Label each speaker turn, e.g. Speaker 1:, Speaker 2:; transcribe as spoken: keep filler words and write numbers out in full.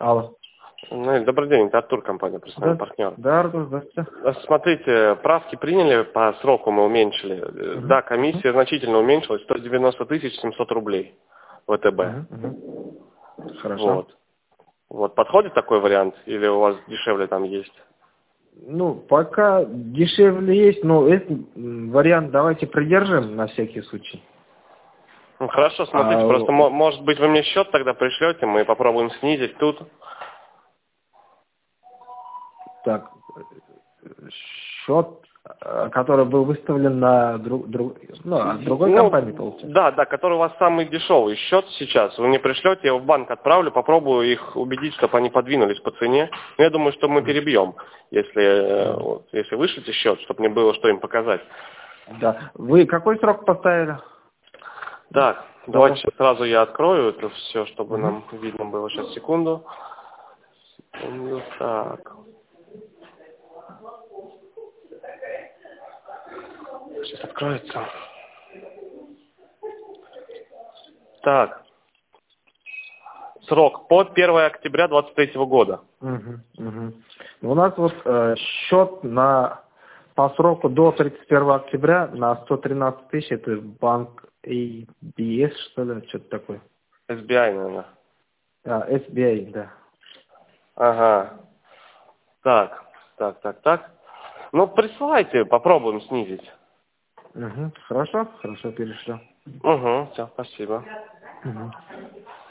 Speaker 1: Алло.
Speaker 2: Ну, добрый день, это Артур, компания «Персональный
Speaker 1: Да,
Speaker 2: партнер».
Speaker 1: да, Артур, здравствуйте.
Speaker 2: Смотрите, правки приняли, по сроку мы уменьшили.
Speaker 1: Угу.
Speaker 2: Да, комиссия угу. значительно уменьшилась, сто девяносто тысяч семьсот рублей ВТБ.
Speaker 1: Угу, угу. Хорошо.
Speaker 2: Вот. Вот, подходит такой вариант, или у вас дешевле там есть?
Speaker 1: Ну, пока дешевле есть, но этот вариант давайте придержим на всякий случай.
Speaker 2: Ну, хорошо, смотрите,
Speaker 1: А...
Speaker 2: просто, может быть, вы мне счет тогда пришлете, мы попробуем снизить тут.
Speaker 1: Так, счет, который был выставлен на друг, друг, ну, от другой
Speaker 2: ну,
Speaker 1: компании, получается?
Speaker 2: Да, да, который у вас самый дешевый счет сейчас. Вы мне пришлете, я его в банк отправлю, попробую их убедить, чтобы они подвинулись по цене. Но я думаю, что мы перебьем, если, вот, если вышлите счет, чтобы мне было что им показать.
Speaker 1: Да. Вы какой срок поставили?
Speaker 2: Так,
Speaker 1: Да.
Speaker 2: давайте сейчас сразу я открою это все, чтобы
Speaker 1: угу.
Speaker 2: нам видно было. Сейчас, секунду. Секунду, так. Сейчас откроется. Так. Срок по первое октября двадцать третьего года.
Speaker 1: Угу, угу. У нас вот э, счет на по сроку до тридцать первого октября на сто тринадцать тысяч, это банк эй би эс, что ли, что-то такое.
Speaker 2: эс би ай, наверное.
Speaker 1: А, эс би ай, да.
Speaker 2: Ага. Так, так, так, так. Ну, присылайте, попробуем снизить.
Speaker 1: Угу. Хорошо, хорошо, перешлю.
Speaker 2: Угу, все, спасибо.
Speaker 1: Угу.